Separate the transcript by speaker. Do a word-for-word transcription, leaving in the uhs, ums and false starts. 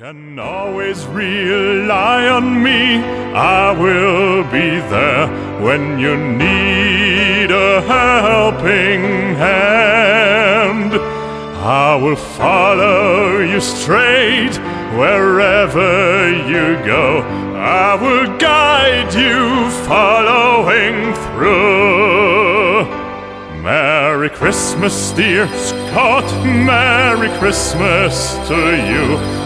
Speaker 1: Can always rely on me. I will be there when you need a helping hand. I will follow you straight wherever you go. I will guide you following through. Merry Christmas, dear Scott, Merry Christmas to you.